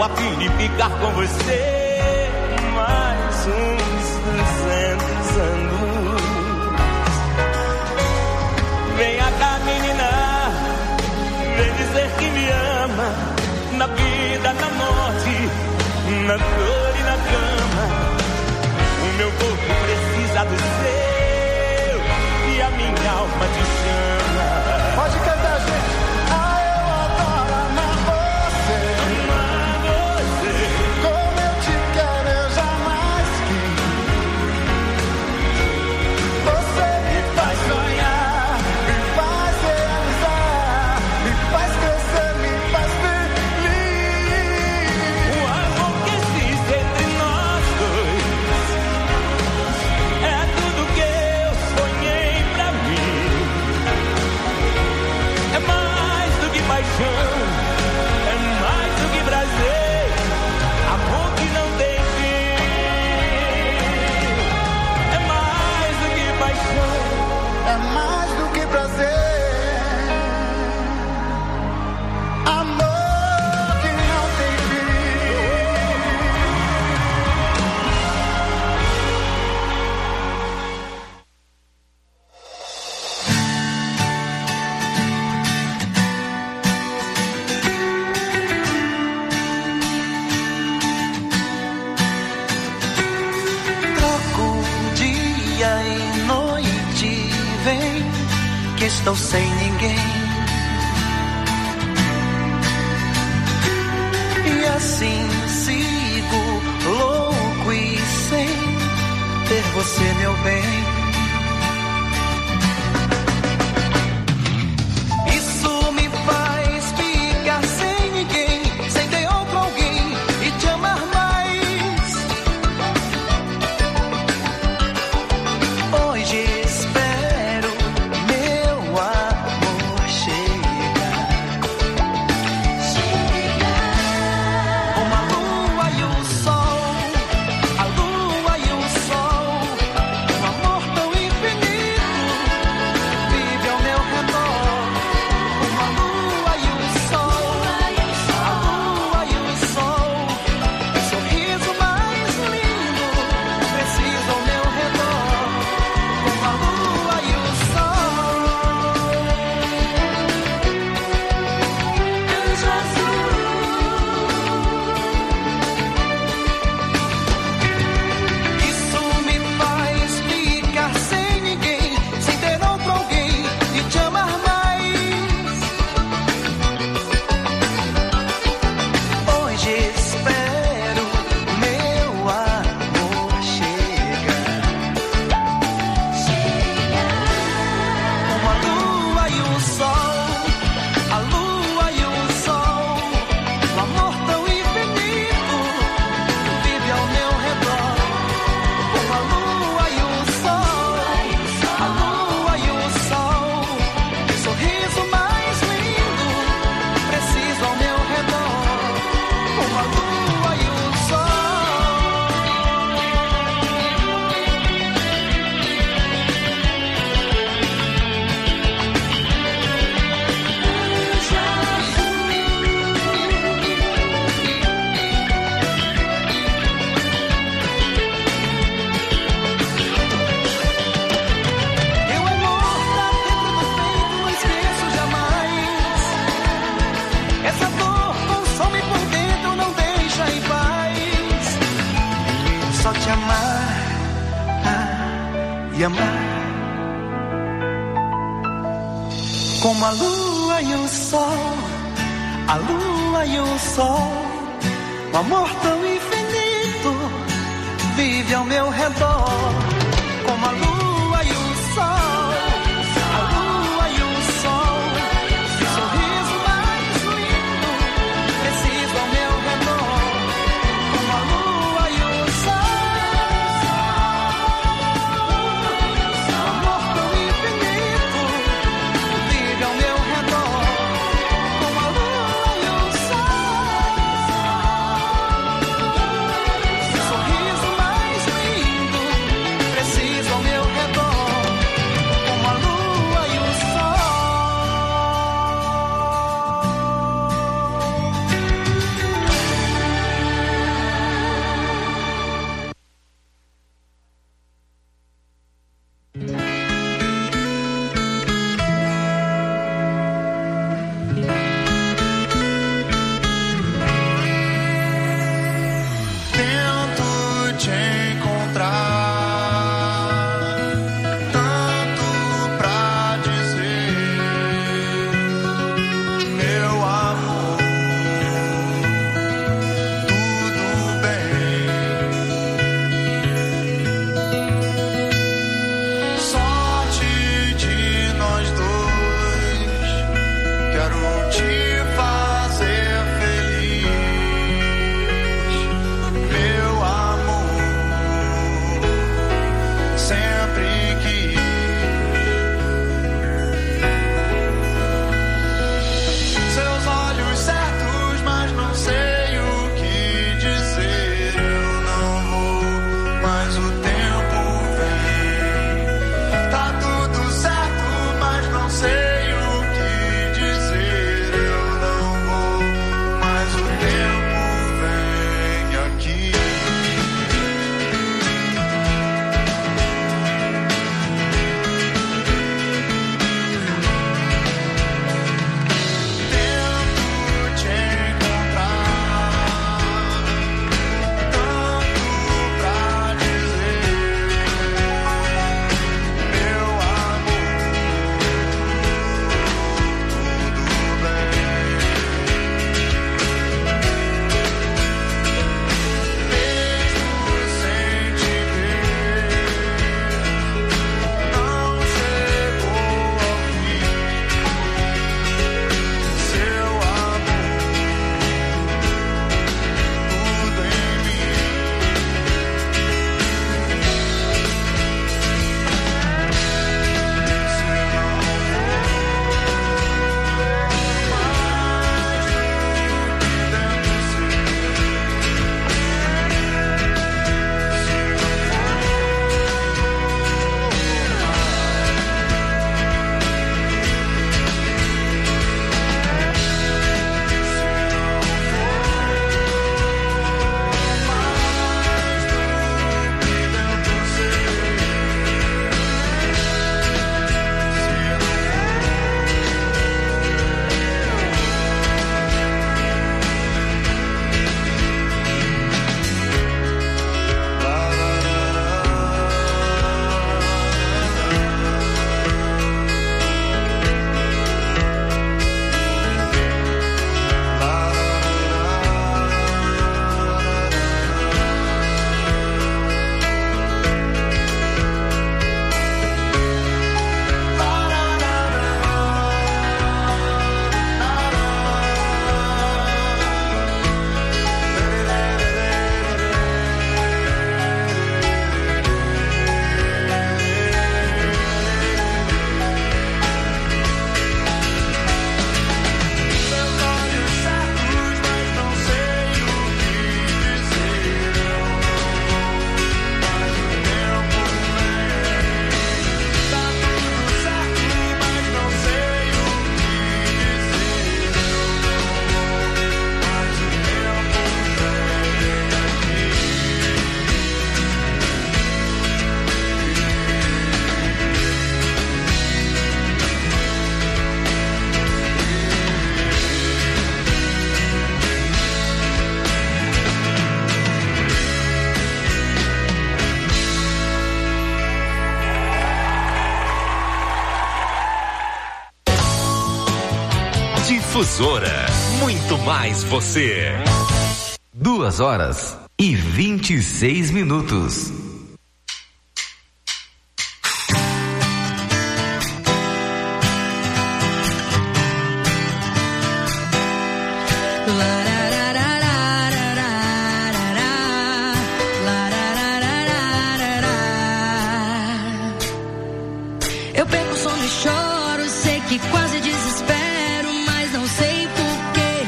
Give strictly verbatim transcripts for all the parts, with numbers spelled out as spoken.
a fim de ficar com você mais uns duzentos anos. Venha cá, menina, vem dizer que me ama, na vida, na morte, na dor e na cama. O meu corpo precisa do seu e a minha alma te chama. Pode cantar, gente. Ah, eu adoro amar você. Amar você. Como eu te quero, eu jamais quis. Você me faz sonhar, me faz realizar, me faz crescer, me faz feliz. O amor que existe entre nós dois é tudo que eu sonhei pra mim. É mais do que paixão, é mais do que prazer, amor que não tem fim. É mais do que paixão, É mais do que prazer, amor que não tem Troco dia e noite, vem que estou sem ninguém. E assim sigo louco e sem ter você, meu bem. Isso me faz ficar sem ninguém, sem ter outro alguém e te amar mais. Hoje espero meu amor chegar. Uma lua e o sol, a lua e o sol, um amor tão infinito vive ao meu redor. Uma lua e o sol, a lua e o sol, o sorriso mais lindo preciso ao meu redor. Uma lua e o sol, anjo azul. Isso me faz ficar sem ninguém, sem ter outro alguém e te amar mais. Hoje espero meu amor chegar. Uma lua e o sol, a lua e o sol, o amor tão infinito vive ao meu redor. Uma lua e o sol, a lua e o sol, o sorriso mais lindo preciso ao meu redor. Uma lua e o sol. Meu amor tá dentro do peito, não esqueço jamais. Essa dor consome por dentro, não deixa em paz. Só te amar, ah, e amar. Como a lua e o sol, a lua e o sol, o amor tão infinito vive ao meu redor. Como a lua e o sol, a lua e o sol, o sorriso mais lindo preciso ao meu redor. Como a lua e o sol, o amor tão infinito vive ao meu redor. Como a lua e o sol, o sorriso mais lindo preciso ao meu redor. Difusora, muito mais você. Duas horas e vinte e seis minutos. Eu perco o sono e choro, sei que quase desespero, mas não sei porquê.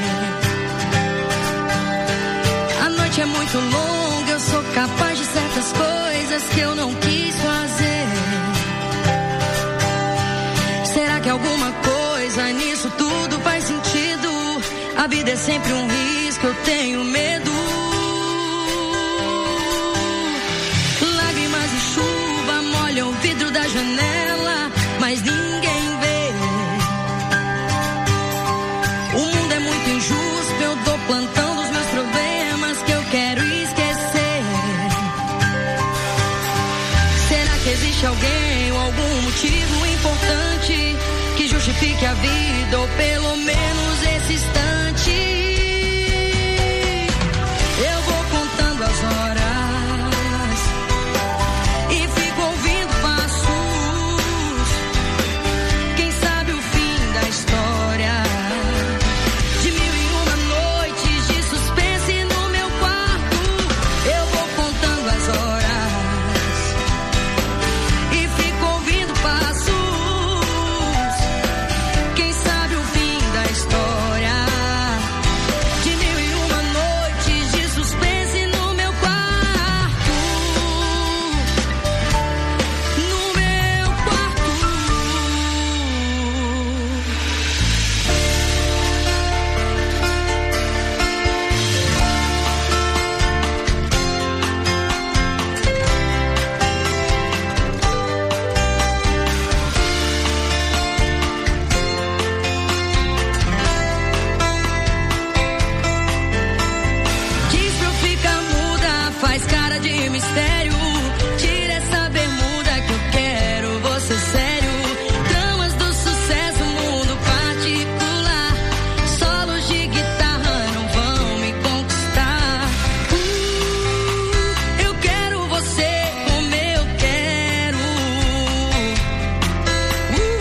A noite é muito longa, eu sou capaz de certas coisas que eu não quis fazer. Será que alguma coisa nisso tudo faz sentido? A vida é sempre um risco, eu tenho medo. Lágrimas e chuva molham o vidro da janela, mas ninguém vê. O mundo é muito injusto, eu tô plantando os meus problemas que eu quero esquecer. Será que existe alguém ou algum motivo importante que justifique a vida, ou pelo menos esse instante? Eu vou contando as horas e fico ouvindo passos. Quem sabe o fim da história de mil e uma noites de suspense no meu quarto. Eu vou contando as horas e fico ouvindo passos. Quem sabe o fim da história de mil e uma noites de suspense no meu quarto. No meu quarto. Diz pra eu ficar muda, faz cara de mistério. Tira essa bermuda que eu quero você sério. Damas do sucesso, mundo particular. Solos de guitarra não vão me conquistar. Uh, eu quero você como eu quero. Uh,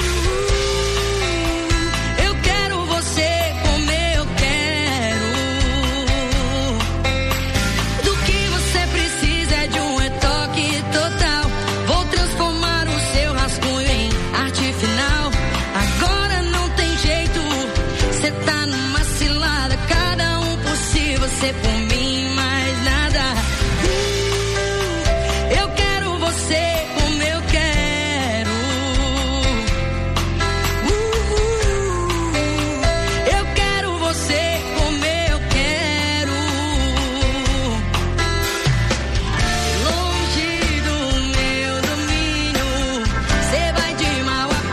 eu quero você como eu quero. Do que você precisa é de um retoque total. Vou transformar o seu rascunho em arte final. Agora não tem jeito, cê tá numa cilada. Cada um por si, você por mim, mais nada. Uh, eu quero você como eu quero. Uh, eu quero você como eu quero. Longe do meu domínio, cê vai de mal a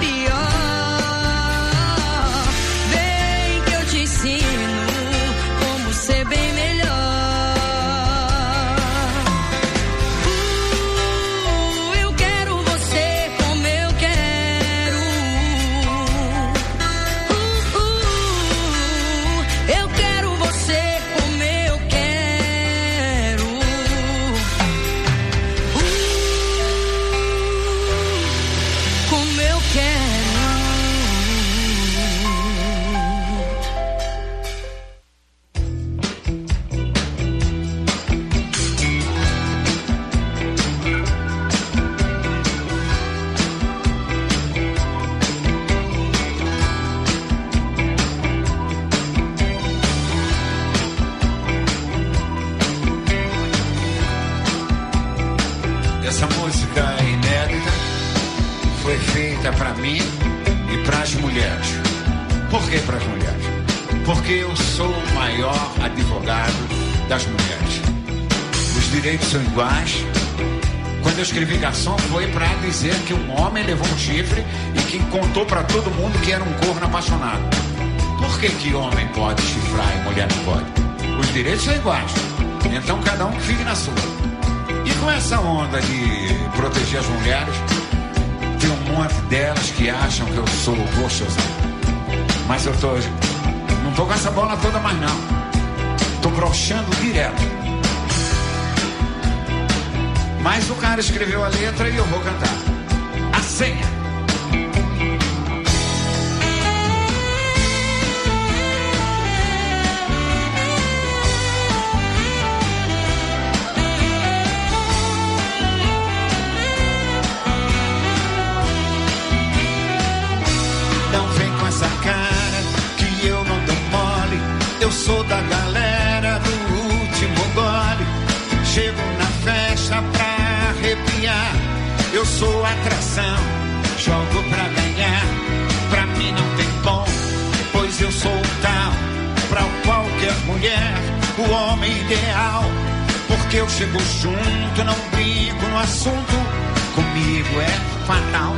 pior. Vem que eu te ensino como ser bem melhor. Uh, eu quero você como eu quero. Uh, uh, eu quero você como eu quero. Uh, como eu quero. Essa música é inédita, foi feita para mim e para as mulheres. Por que para as mulheres? Porque eu sou o maior advogado das mulheres. Os direitos são iguais. Quando eu escrevi Garçom, foi para dizer que um homem levou um chifre e que contou para todo mundo que era um corno apaixonado. Por que que homem pode chifrar e mulher não pode? Os direitos são iguais. Então cada um fique na sua. E com essa onda de proteger as mulheres, tem um monte delas que acham que eu sou gostosão. Mas eu tô Não tô com essa bola toda mais não. Tô broxando direto. Mas o cara escreveu a letra e eu vou cantar. A senha. Não vem com essa cara que eu não dou mole. Eu sou da galera do último gole. Chego na festa pra arrepiar. Eu sou atração, jogo pra ganhar. Pra mim não tem bom, pois eu sou o tal. Pra qualquer mulher, o homem ideal. Porque eu chego junto, não brinco no assunto. Comigo é fatal.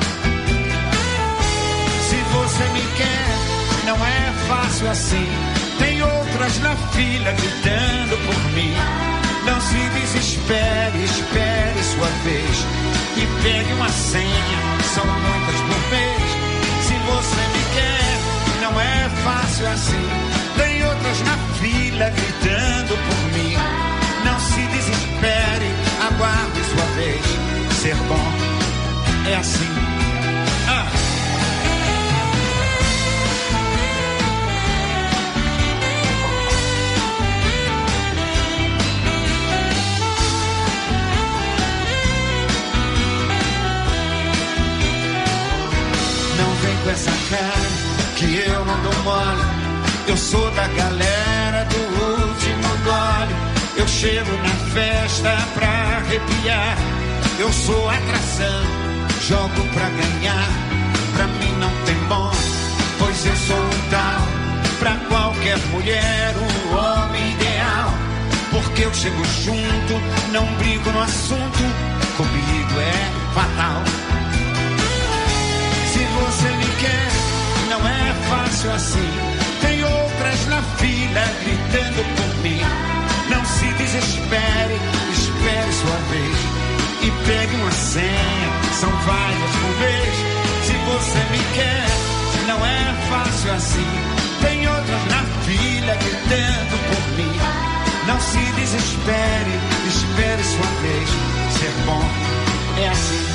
Se você me quer, não é fácil assim. Tem outras na fila gritando por mim. Não se desespere, espere sua vez. E pegue uma senha, são muitas por mês. Se você me quer, não é fácil assim. Tem outras na fila gritando por mim. Não se desespere, aguarde sua vez. Ser bom é assim. Ah. Com essa cara que eu não dou mole. Eu sou da galera do último gole. Eu chego na festa pra arrepiar. Eu sou atração, jogo pra ganhar. Pra mim não tem bom, pois eu sou um tal. Pra qualquer mulher, o homem ideal. Porque eu chego junto, não brigo no assunto. Comigo é fatal. Se você me quer, não é fácil assim. Tem outras na fila gritando por mim. Não se desespere, espere sua vez. E pegue uma senha, são várias por vez. Se você me quer, não é fácil assim. Tem outras na fila gritando por mim. Não se desespere, espere sua vez. Ser bom é assim.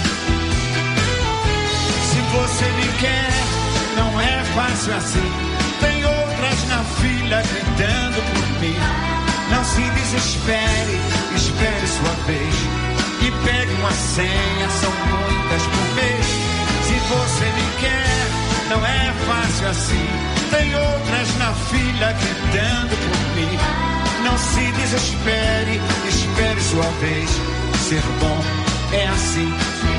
Se você me quer, não é fácil assim. Tem outras na fila gritando por mim. Não se desespere, espere sua vez. E pegue uma senha, são muitas por mês. Se você me quer, não é fácil assim. Tem outras na fila gritando por mim. Não se desespere, espere sua vez. Ser bom é assim.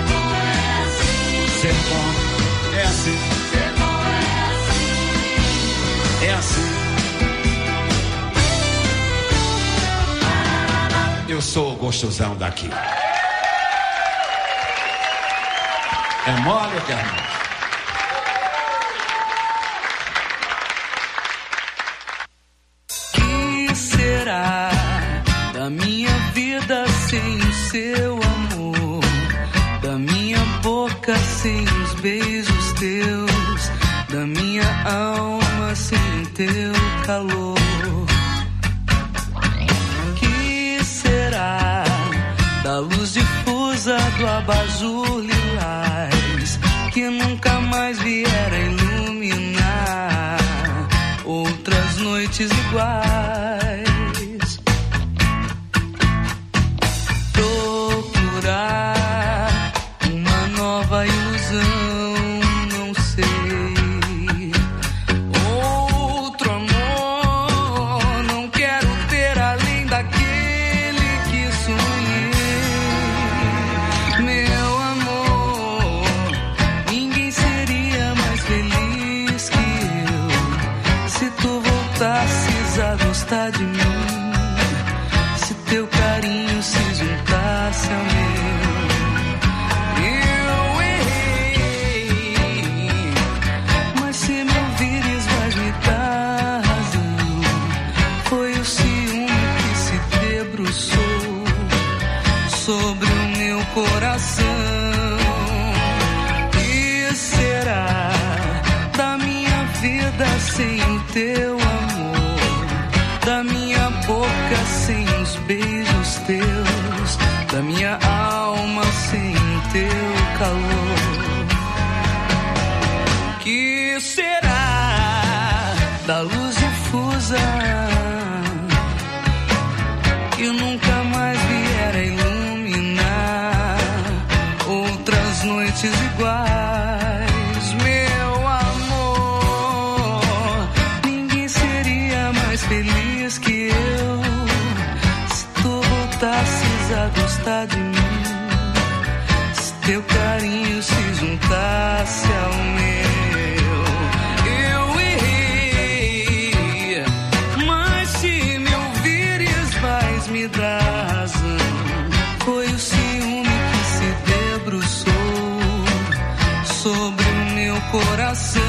Ser bom é assim. Ser bom é assim. É assim. Eu sou o gostosão daqui. É mole ou quer mais? Que será da minha vida sem o seu amor? Da minha boca sem os beijos teus, da minha alma sem teu calor. Que será da luz difusa do abajur lilás, que nunca mais vier a iluminar outras noites iguais? Procurar uma nova ilusão, não sei. Outro amor não quero ter além daquele que sonhei. Meu amor, ninguém seria mais feliz que eu se tu voltasses a gostar de mim. Se teu carinho se juntasse ao meu. Eu errei, mas se me ouvires vais me dar razão. Foi o ciúme que se debruçou sobre o meu coração. Que será da minha vida sem o teu amor? da minha boca sem os beijos teus, da minha alma sem o teu calor. Que será da luz difusa que nunca mais vier a iluminar outras noites iguais, meu amor? Ninguém seria mais feliz que eu se tu voltasses a gostar de mim, se teu carinho se juntasse ao meu. Me dá razão, foi o ciúme que se debruçou sobre o meu coração.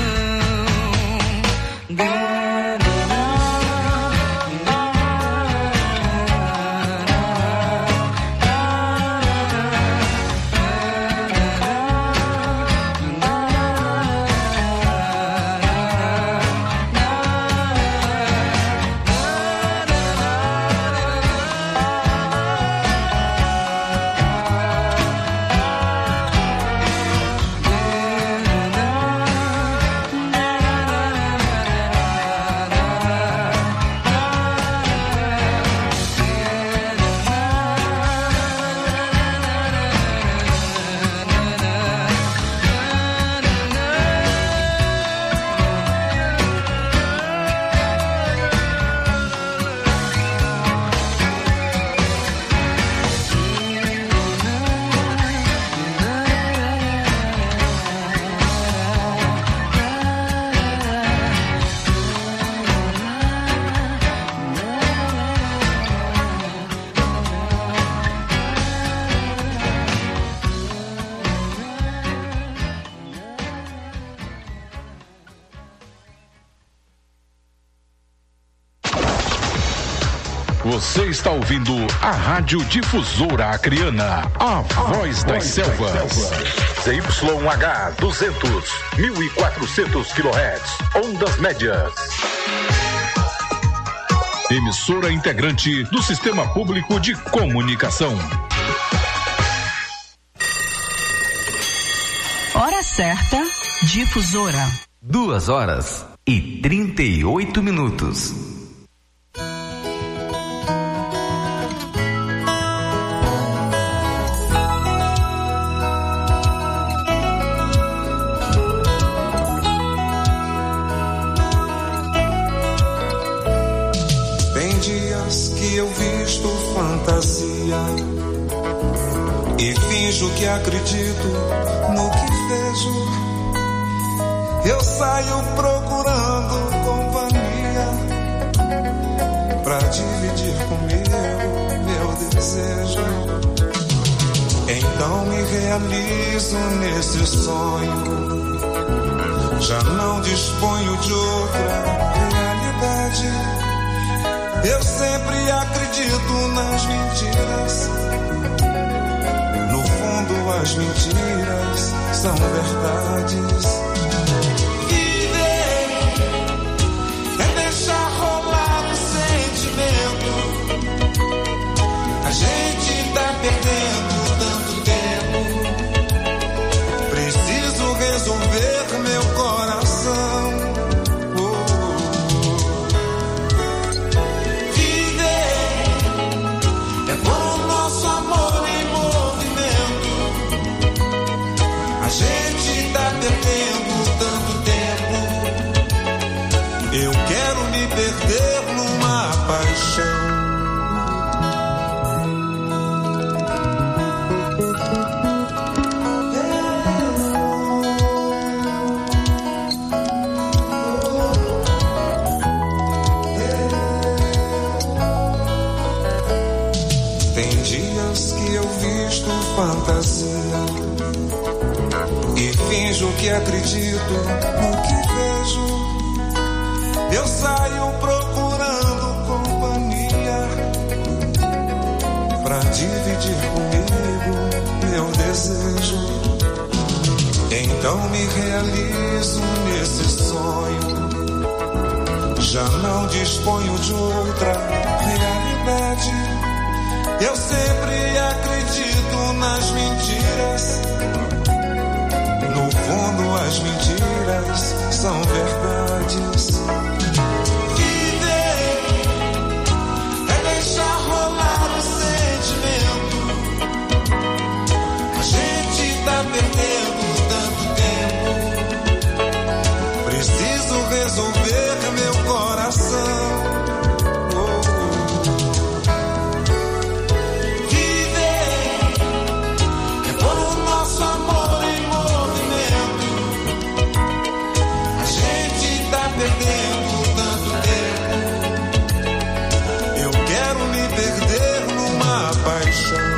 Você está ouvindo a Rádio Difusora Acreana, a voz das selvas. Z Y H duzentos, mil e quatrocentos quilohertz, ondas médias. Emissora integrante do Sistema Público de Comunicação. Hora certa, Difusora. Duas horas e trinta e oito minutos. E finjo que acredito no que vejo. Eu saio procurando companhia pra dividir comigo meu desejo. Então me realizo nesse sonho. Já não disponho de outra realidade. Eu sempre acredito nas mentiras. No fundo as mentiras são verdades. Viver é deixar rolar o sentimento. A gente tá perdendo tanto tempo. Preciso resolver meu coração. A gente tá perdendo tanto tempo. Eu quero me perder numa paixão. Tem dias que eu visto fantasia e finjo que acredito no que vejo. Eu saio procurando companhia pra dividir comigo meu desejo. Então me realizo nesse sonho. já não disponho de outra realidade. Eu sempre acredito nas mentiras. No fundo, as mentiras são verdades. Viver é deixar rolar o sentimento. A gente tá perdendo tanto tempo. Preciso resolver meu coração. Perdendo tanto tempo, eu quero me perder numa paixão.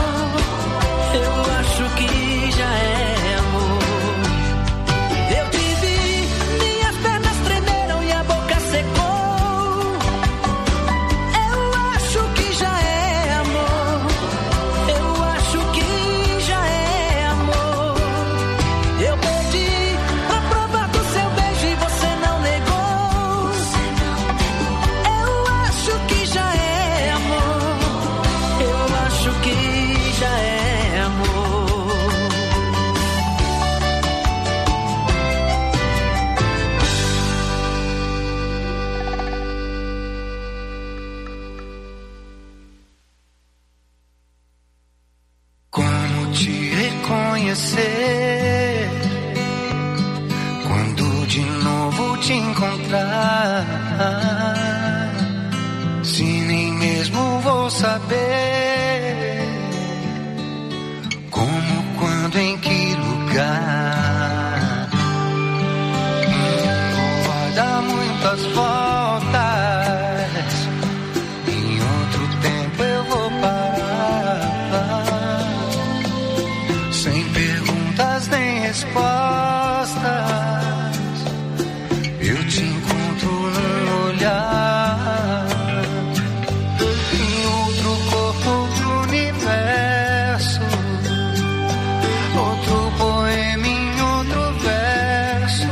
Eu amanhecer, quando de novo te encontrar, se nem mesmo vou saber como, quando, em que lugar. O mundo vai dar muitas voltas, em outro tempo eu vou parar, sem perguntas nem respostas, eu te encontro no olhar, em outro corpo, outro universo, outro poema, em outro verso,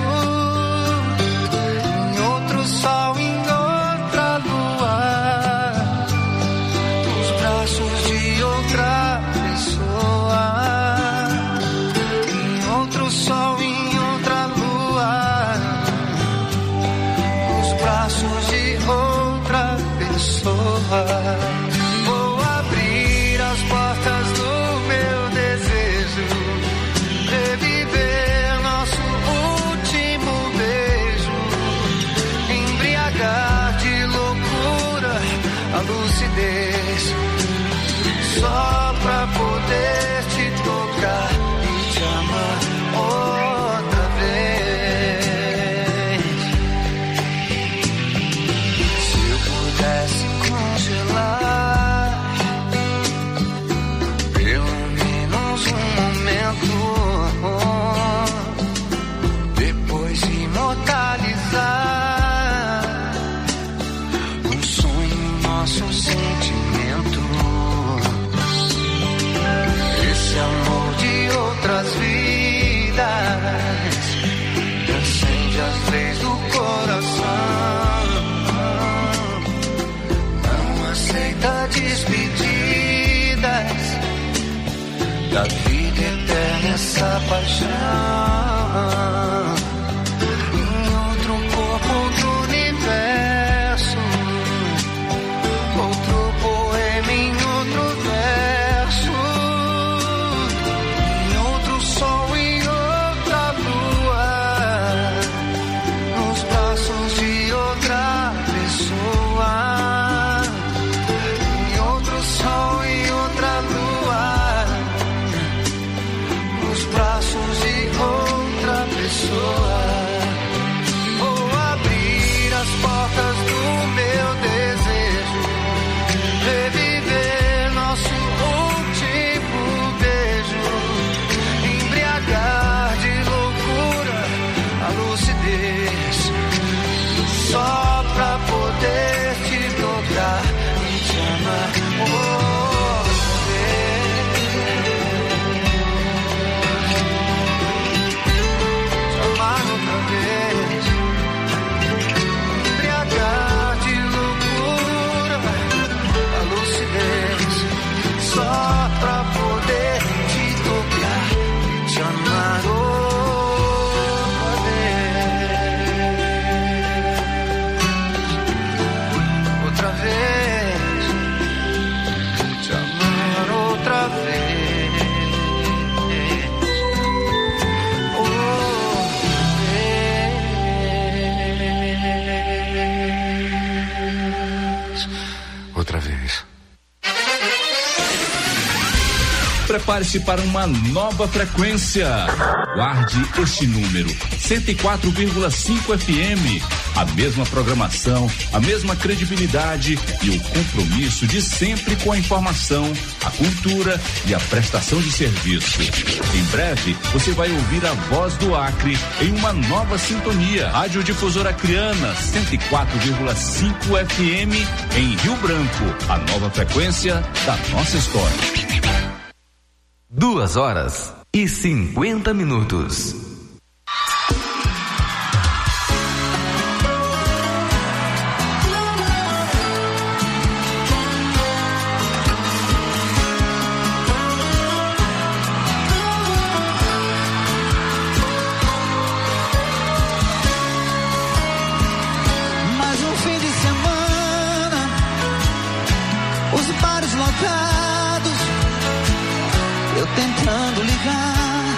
em outro sol, em outra lua, nos braços de outra pessoa, em outro sol, em outra lua, nos braços de outra pessoa. Vou abrir as portas do meu desejo, reviver nosso último beijo, embriagar de loucura a lucidez, só pra poder te tocar e te amar outra vez. Se eu pudesse congelar pelo menos um momento, depois imortalizar um sonho, nosso sentimento, esse amor de outras vidas transcende as leis do coração, não aceita despedidas da vida eterna, essa paixão, em outro corpo, outro universo, outro poema, em outro verso, em outro sol, em outra lua, nos braços de outra pessoa, em outro sol, em outra lua, nos braços de outra pessoa. Vou abrir as portas do meu desejo, reviver nosso último beijo, embriagar de loucura a lucidez, só pra poder te tocar e te amar outra vez, te amar outra vez, embriagar de loucura a lucidez, só pra poder te tocar e te amar outra vez, outra vez, te amar outra vez, outra vez, outra vez. Prepare-se para uma nova frequência. Guarde este número, cento e quatro vírgula cinco F M. A mesma programação, a mesma credibilidade e o compromisso de sempre com a informação, a cultura e a prestação de serviço. Em breve, você vai ouvir a voz do Acre em uma nova sintonia. Rádio Difusora Acreana, cento e quatro vírgula cinco F M em Rio Branco. A nova frequência da nossa história. Duas horas e cinquenta minutos. Mais um fim de semana, os bares lotados, eu tentando ligar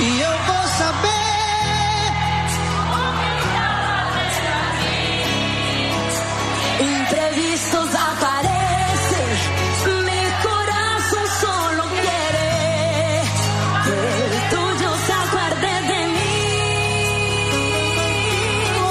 assim eu vou saber. Imprevistos aparecem, mi corazón solo quiere que el tuyo se acuerde de mí. Oh,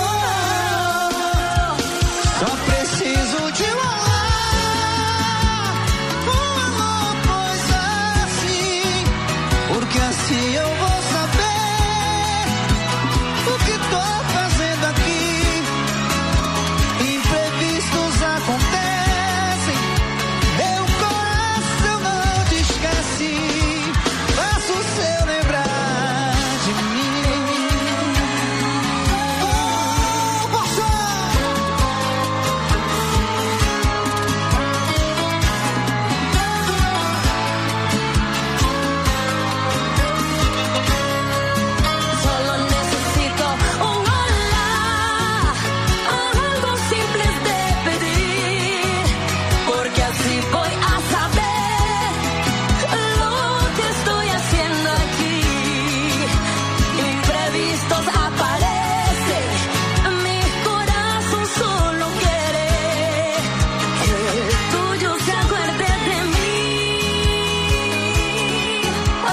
só preciso de um olhar, um amor, coisa assim, porque assim eu vou saber o que tô fazendo aqui. Imprevistos acontecem, meu coração não te esquece, faço o seu lembrar de mim. Oh, poxa! Solo necesito un hola, algo simple de pedir, porque así voy a saber lo que estoy haciendo aquí. Imprevistos aparecen, mi corazón solo quiere que el tuyo se acuerde de mí. Oh.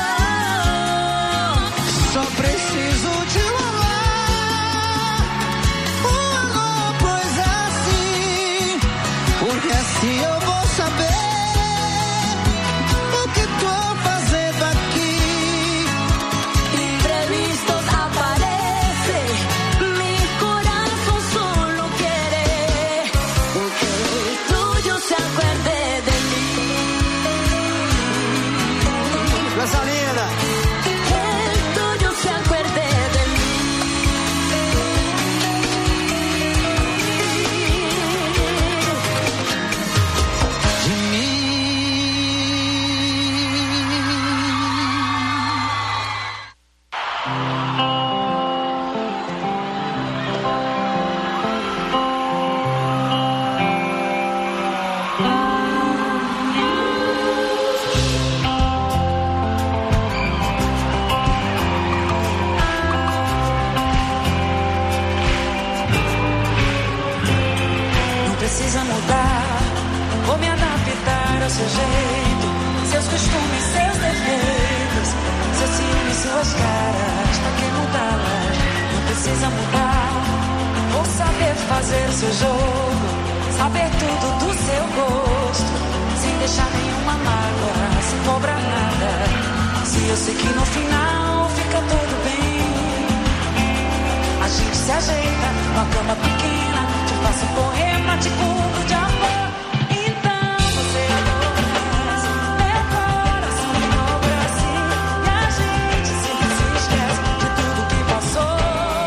Só preciso de um olhar, um amor, coisa assim, porque assim eu vou saber o que tô fazendo aqui. Imprevistos aparecen, mi corazón solo quiere que el tuyo se acuerde de mí. Coisa linda! Que el tuyo se acuerde de mí. De mim. Não precisa mudar ou me adaptar ao seu jeito, seus costumes, seus defeitos, seus ciúmes, suas caras, pra que mudá-las? Não precisa mudar ou saber fazer o seu jogo, saber tudo do seu gosto, sem deixar nenhuma mágoa, sem cobrar nada. Se eu sei que no final fica tudo bem, a gente se ajeita numa cama pequena, te faço um poema, te cubro de amor. Então você adormece, meu coração enobrece, e a gente sempre se esquece de tudo que passou.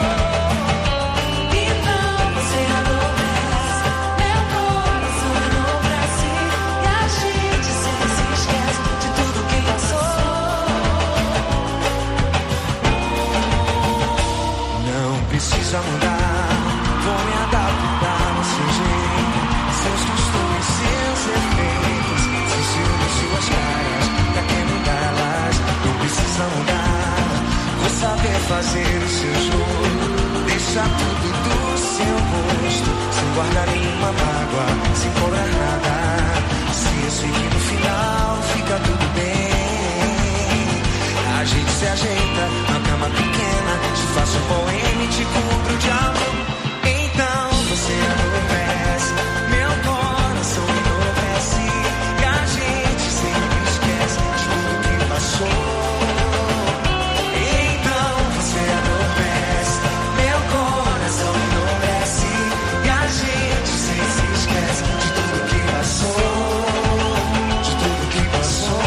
Então você adormece, meu coração enobrece, e a gente sempre se esquece de tudo que passou. Não precisa mudar, vou me adaptar ao seu jeito, seus costumes, seus efeitos, seus ciúmes, suas caras, pra que mudá-las? Não precisa mudar, vou saber fazer o seu jogo, deixar tudo do seu rosto, sem guardar nenhuma mágoa, sem cobrar nada. Se eu sei que no final fica tudo bem, a gente se ajeita na cama pequena, te faço um poema e te cubro de amor. Então você adormece, meu coração enobrece, e a gente sempre esquece de tudo que passou. Então você adormece, meu coração enobrece, e a gente sempre se esquece de tudo que passou, de tudo que passou.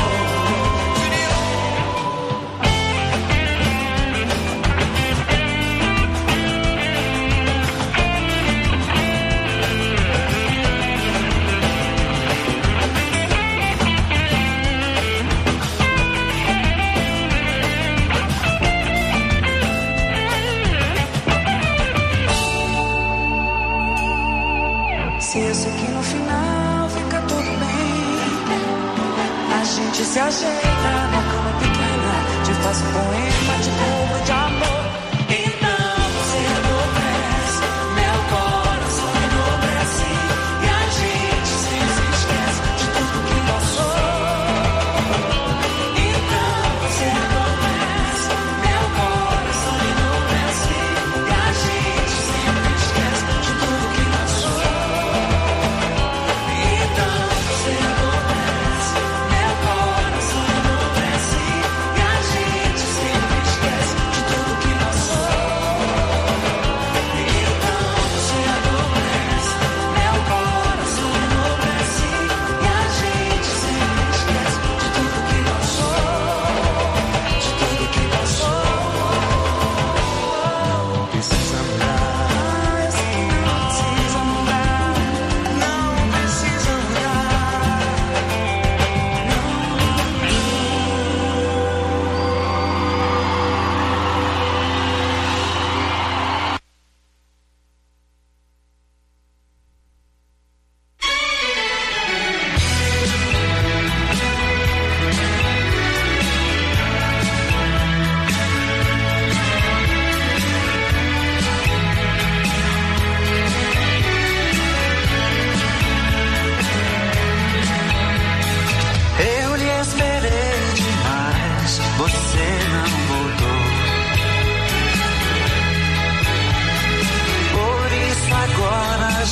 Se eu sei que no final fica tudo bem, a gente se ajeita na cama pequena, te faço um poema, te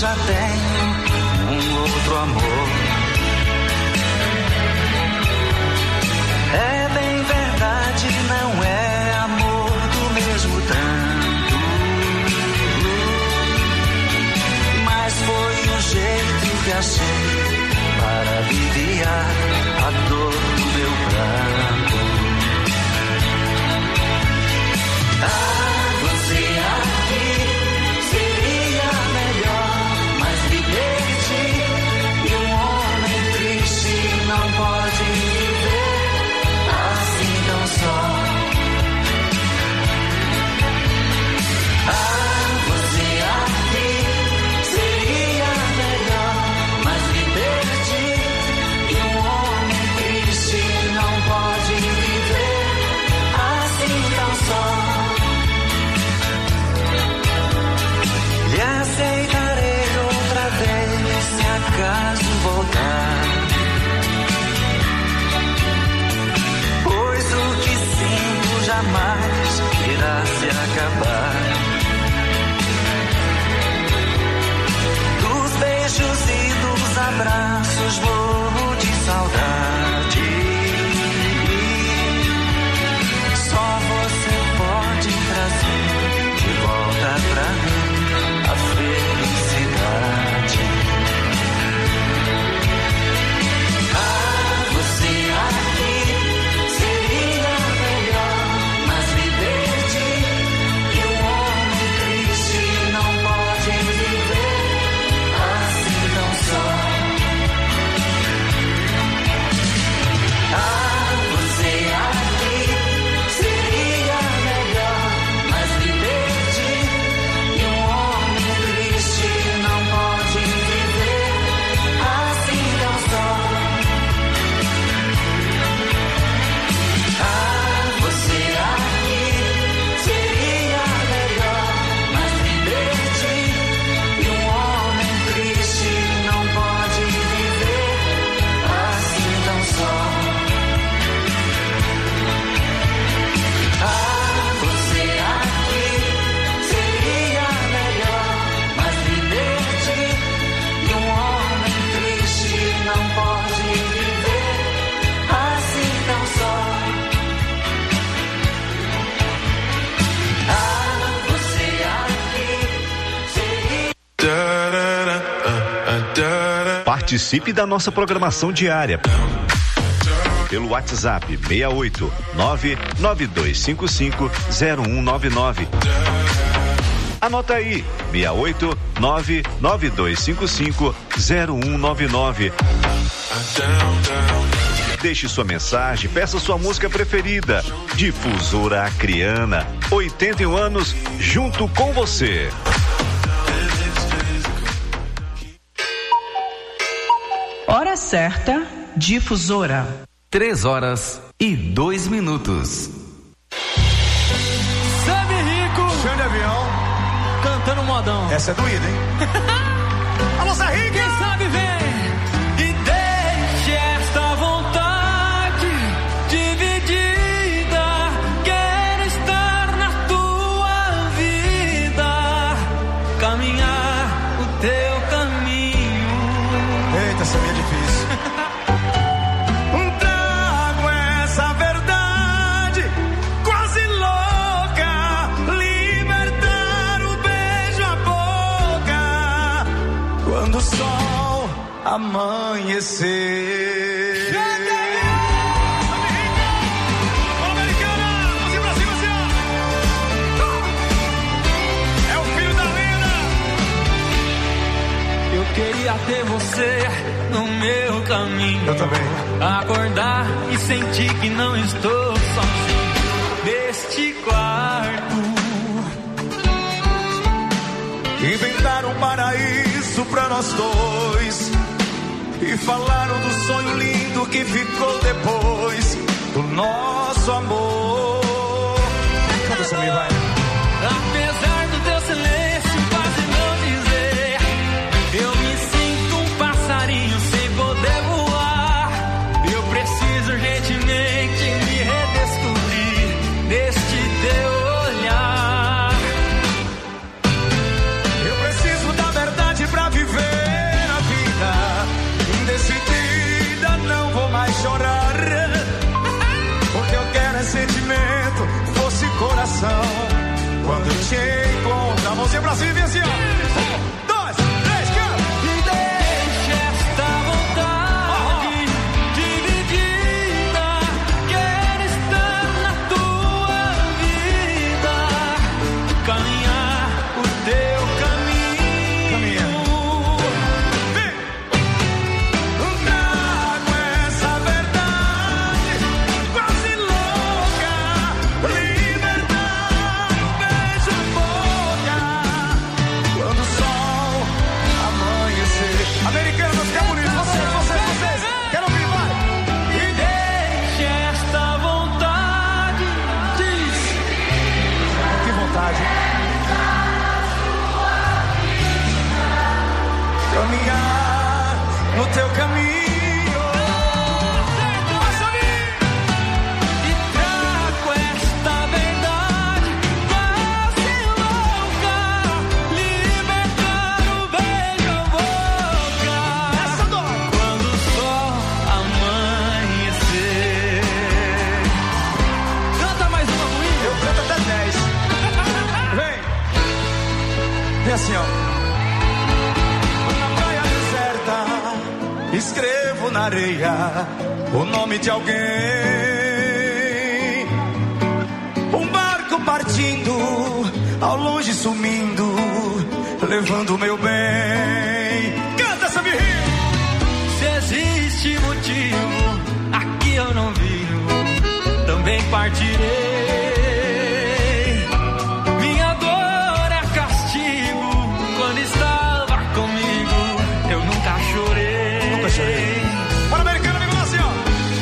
já tenho um outro amor. É bem verdade, não é amor do mesmo tanto, mas foi um jeito que achei para aliviar a dor do meu pranto. Ah, você aqui seria melhor, mas me perdi. E um homem triste não pode viver assim tão só. Ah, você aqui seria melhor, mas me perdi. E um homem triste não pode viver assim tão só. E aceitarei outra vez se acaso voltar, pois o que sinto jamais irá se acabar. Dos beijos e dos abraços morro de saudade. Só você pode trazer de volta pra mim a felicidade. Ah, você aqui seria melhor, mas me perdi. E um homem triste não pode viver assim tão só. Ah, você aqui seria melhor, mas me perdi. E um homem triste não pode viver assim tão só. Ah, você aqui seria melhor, mas me perdi. E um homem triste não pode viver assim tão só. Ah, você aqui seria melhor, mas me perdi. E um homem triste não pode viver assim tão só. Ah, você aqui seria. Participe da nossa programação diária pelo WhatsApp seis oito nove nove dois cinco cinco zero um nove nove. Anota aí, seis oito nove nove dois cinco cinco zero um nove nove. Deixe sua mensagem, peça sua música preferida. Difusora Acreana, oitenta e um anos junto com você. Hora certa, Difusora. Três horas e dois minutos. Sabe Rico, Chão de avião, cantando modão. essa é doída, hein? Alô, Zé Rico! Quem sabe vem e deixe esta vontade dividida. Quero estar na tua vida, caminhar o teu caminho. Eita, essa minha é difícil. Trago essa verdade quase louca, libertar o beijo à boca quando o sol amanhecer. Eu queria ter você no meu caminho. Eu também. Acordar e sentir que não estou sozinho neste quarto. Inventaram um paraíso pra nós dois e falaram do sonho lindo que ficou depois do nosso amor. Canta isso aí, vai. Apesar do teu silêncio quase não dizer, eu me sinto um passarinho sem poder voar. Eu preciso urgentemente me redescobrir neste teu olhar. Eu preciso da verdade pra viver. chorar, porque eu quero é sentimento, fosse coração. Quando eu te encontro, a mãozinha pra cima e vem assim, ó. Um, dois, três, quatro. E deixa esta vontade dividida. Quero estar na tua vida, caminhar o teu caminho. Caminha. Vem. Trago essa verdade quase louca, liberdade, beijo boca. Quando o sol amanhecer. Americanos, que é bonito. Vocês, vocês, vocês. Quero ouvir, vai. E deixa esta vontade. Diz. Que vontade. Caminhar no teu caminho. Passa ali. E trago esta verdade quase louca, libertar o beijo à boca. Essa dói. Quando o sol amanhecer. Canta mais uma comigo. Eu canto até dez. Vem. Vem assim, ó. Na praia deserta, escrevo na areia o nome de alguém. Um barco partindo, ao longe sumindo, levando o meu bem. Canta essa birrinha. Se existe motivo, aqui eu não vivo, também partirei. Minha dor é castigo, quando estava comigo, eu nunca chorei. Nunca chorei. Para o americano, amigo, assim, ó.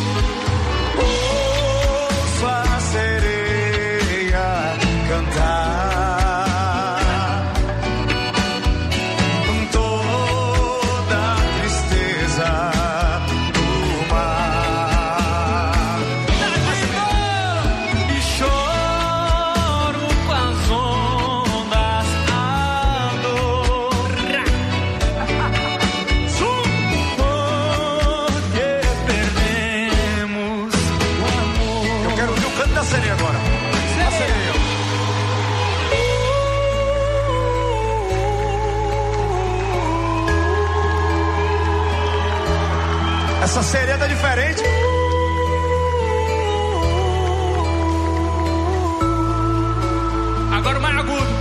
Ouço a sereia cantar, com toda a tristeza do mar. E choro com as ondas, a dor. Porque perdemos o amor. Eu quero ouvir o canto da sereia agora. A sereia. Essa sereia tá diferente. Agora o mais agudo.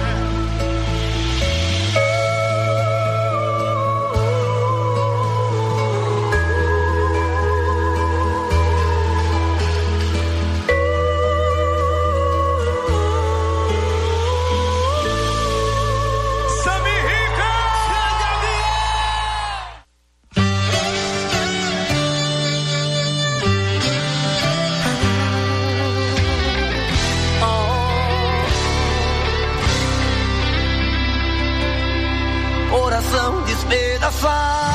Samir Rica. Coração despedaçado,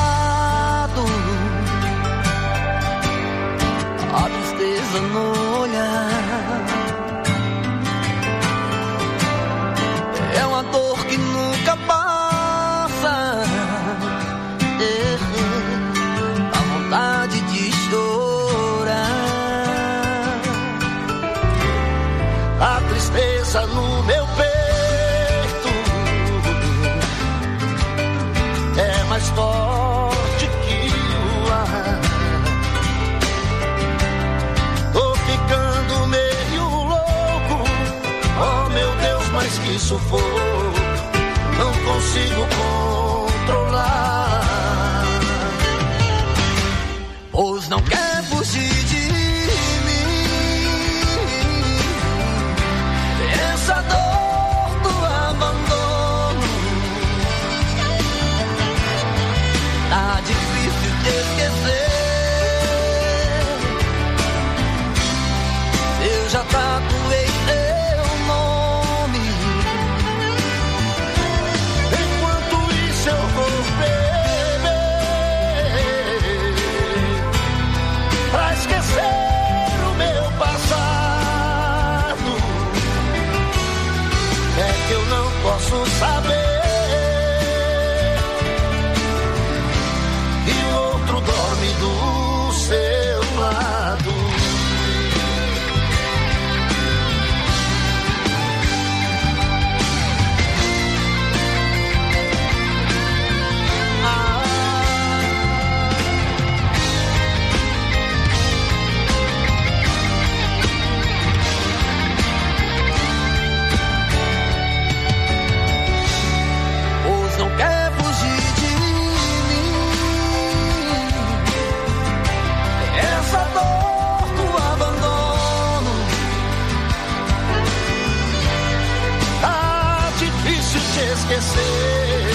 a tristeza no olhar, é uma dor que nunca passa, é, a vontade de chorar, a tristeza no meu peito é mais forte que o ar. Tô ficando meio louco, oh meu Deus, mas que sufoco, não consigo controlar. Pois não quer fugir de mim, essa dor do abandono tá difícil de esquecer. Eu já tatuei teu nome, enquanto isso eu vou ver esquecer.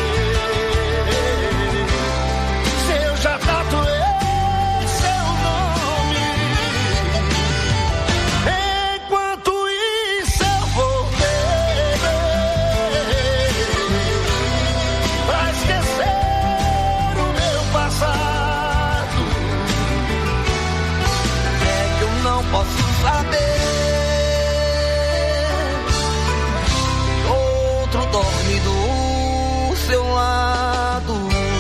Se eu já tatuei seu nome, enquanto isso eu vou beber pra esquecer o meu passado. É que eu não posso saber. Dorme do seu lado,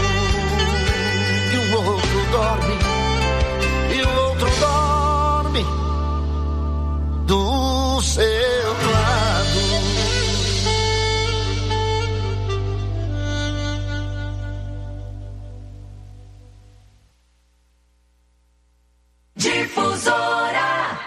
e o outro dorme, e o outro dorme do seu lado. Difusora.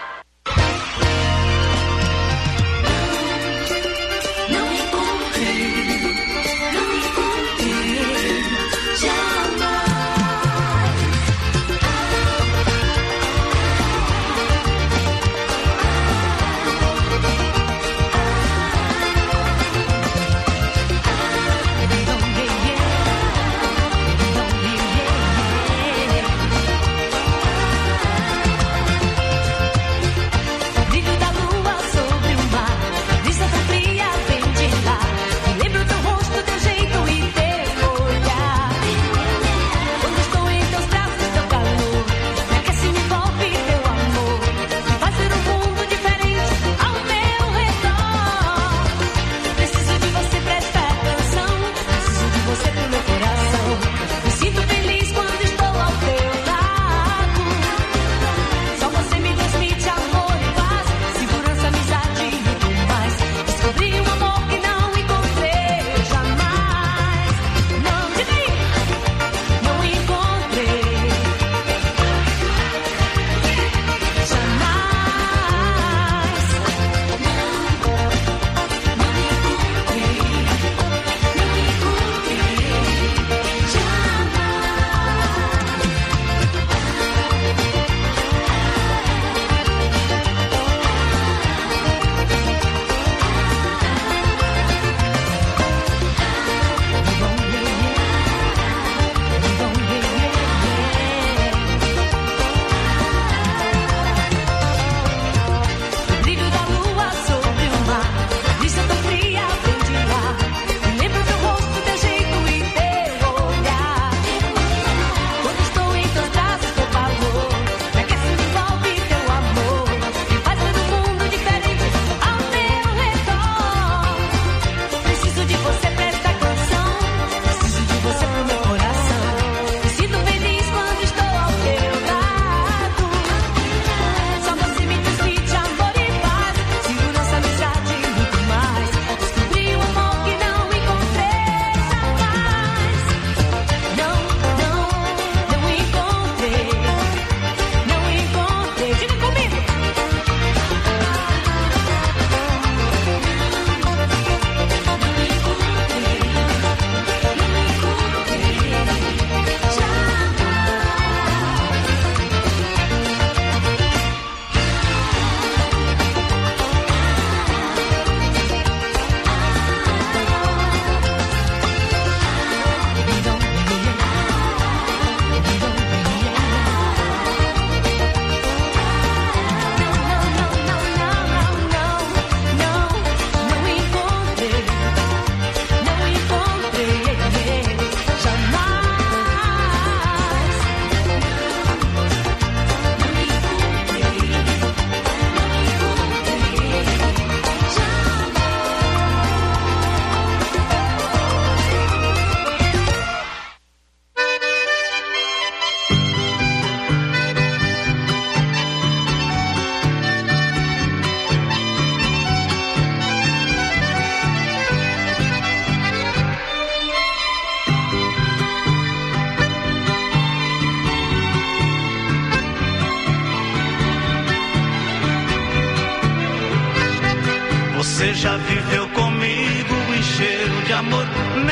Você já viveu comigo em cheiro de amor,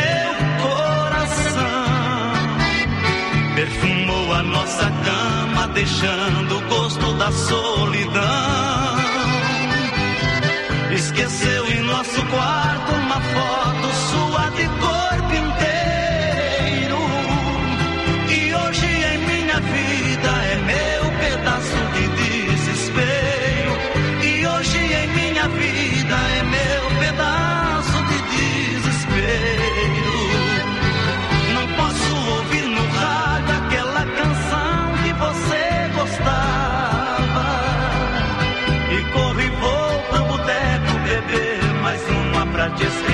meu coração. Perfumou a nossa cama, deixando o gosto da solidão. Esqueceu em nosso quarto uma foto sua te esquecer.